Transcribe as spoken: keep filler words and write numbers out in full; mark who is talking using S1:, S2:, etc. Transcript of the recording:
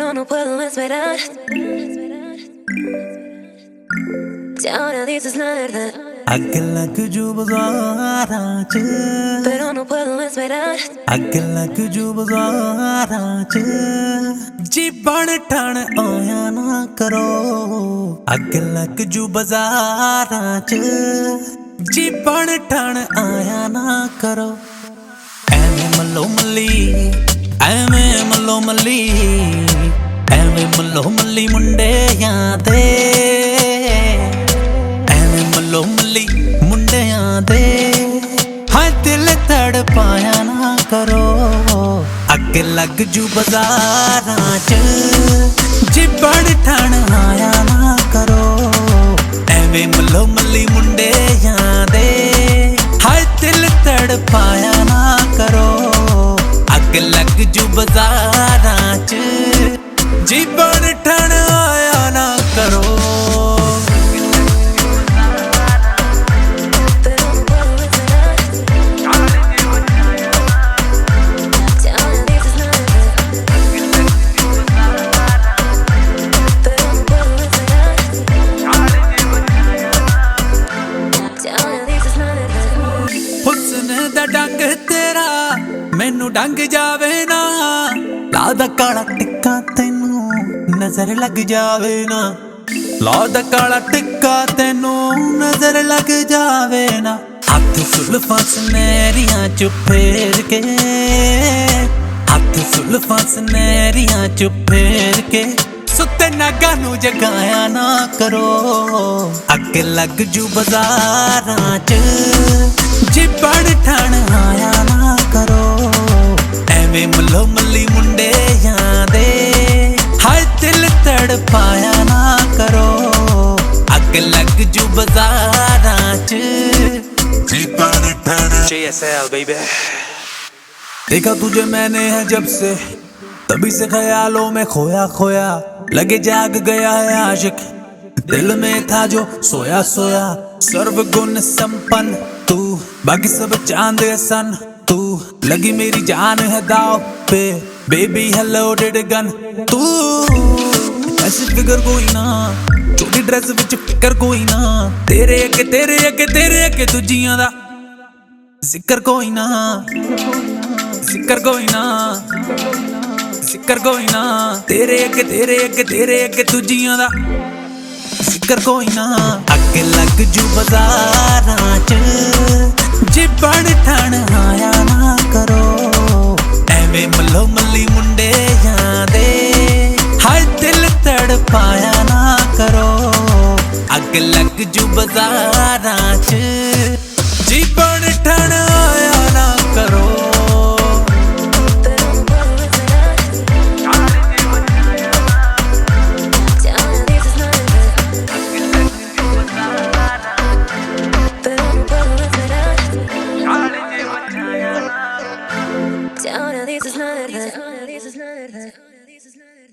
S1: pero no puedo esperar. Si ahora dices la verdad,
S2: ਅੱਗ ਲੱਗ ਜੂ ਬਾਜ਼ਾਰਾਂ ਚ,
S1: pero no puedo esperar.
S2: ਅੱਗ ਲੱਗ ਜੂ ਬਾਜ਼ਾਰਾਂ ਚ, ਜੀ ਬਣ ਠਣ ਆਇਆ ਨਾ ਕਰੋ। ਅੱਗ ਲੱਗ ਜੂ ਬਾਜ਼ਾਰਾਂ ਚ, ਜੀ ਬਣ ਠਣ ਆਇਆ ਨਾ ਕਰੋ। ਐਵੇਂ ਮੱਲੋ ਮੱਲੀ, ਐਵੇਂ ਮੱਲੋ ਮੱਲੀ, ਐਵੇਂ ਮੱਲੋ ਮੱਲੀ ਮੁੰਡਿਆਂ ਦੇ, ਐਵੇਂ ਮੱਲੋ ਮੱਲੀ ਮੁੰਡਿਆਂ ਦੇ, ਹਾਂ ਦਿਲ ਤੜਪਾਇਆ ਨਾ ਕਰੋ। ਅੱਗ ਲੱਗ ਜੂ ਬਾਜ਼ਾਰਾਂ ਚ, ਜੀ ਬਣ ਠਣ ਆਇਆ ਨਾ ਕਰੋ। ਐਵੇਂ ਮੱਲੋ ਮੱਲੀ ਮੁੰਡਿਆਂ ਦੇ, ਹਾਂ ਦਿਲ ਤੜਪਾਇਆ ਨਾ ਕਰੋ। ਅੱਗ ਲੱਗ ਜੂ ਬਾਜ਼ਾਰਾਂ ਚ, ਜੀ ਬਣ ਠਣ ਆਇਆ ਨਾ ਕਰੋ। ਹੁਸਨ ਦਾ ਡੰਗ ਤੇਰਾ ਮੈਨੂੰ ਡੰਗ ਜਾਵੇ ਨਾ, ਲਾਦਾ ਕਾਲਾ ਟਿੱਕਾ ਤੈਨੂੰ ਨਜ਼ਰ ਲੱਗ ਜਾਵੇ ਨਾ, ਲਾਦਾ ਕਾਲਾ ਟਿੱਕਾ ਤੈਨੂੰ ਨਜ਼ਰ ਲੱਗ ਜਾਵੇ ਨਾ। ਹੱਥ ਸੁਲਫਾਂ ਸੁਨਹਿਰੀਆਂ ਚ ਫੇਰ ਕੇ, ਹੱਥ ਸੁਲਫਾਂ ਸੁਨਹਿਰੀਆਂ ਚ ਫੇਰ ਕੇ, ਸੁੱਤੇ ਨਾਗਾਂ ਨੂੰ ਜਗਾਇਆ ਨਾ ਕਰੋ। ਅੱਗ ਲੱਗ ਜੂ ਬਾਜ਼ਾਰਾਂ ਚ, ਜੀ ਬਣ ਠਣ ਆਇਆ ਨਾ ਕਰੋ। ਐਵੇਂ ਮੱਲੋ ਮੱਲੀ ਮੁੰਡਿਆਂ ਦੇ, ਹਾਏ ਦਿਲ ਤੜਪਾਇਆ ਨਾ ਕਰੋ। ਅੱਗ ਲੱਗ ਜੂ ਬਾਜ਼ਾਰਾਂ ਚ, ਜੀ ਬਣ ਠਣ।
S3: J S L baby।
S2: देखा तुझे मैंने है जब से, तभी से ख्यालों में खोया खोया, लगे जाग गया है आशिक, दिल में था जो सोया सोया। सर्व गुण संपन्न तू, बाकी सब चांद है सन तू, लगी मेरी जान है दाव पे, बेबी है लोडेड गन तू। ऐसी फिगर कोई ना, छोटी ड्रेस विच फिकर कोई ना, तेरे अगे तेरे अगे तेरे अगे दूजियां दा जिक्र कोई ना, जिक्र कोई ना, जिक्र कोई ना, तेरे अगे तेरे अगे तेरे अगे दूजियां दा जिक्र कोई ना। अग लग जू बाਜ਼ਾਰਾਂ ਚ, ਜੀ ਬਣ ਠਣ ਆਇਆ ਨਾ ਕਰੋ। ਐਵੇਂ ਮੱਲੋ ਮੱਲੀ ਮੁੰਡਿਆਂ ਦੇ, ਹਾਏ ਦਿਲ ਤੜਪਾਇਆ ਨਾ ਕਰੋ। ਅੱਗ ਲੱਗ ਜੂ ਬਾਜ਼ਾਰਾਂ ਚ, ਜੀ ਬਣ ਠਣ ਆਇਆ ਨਾ ਕਰੋ।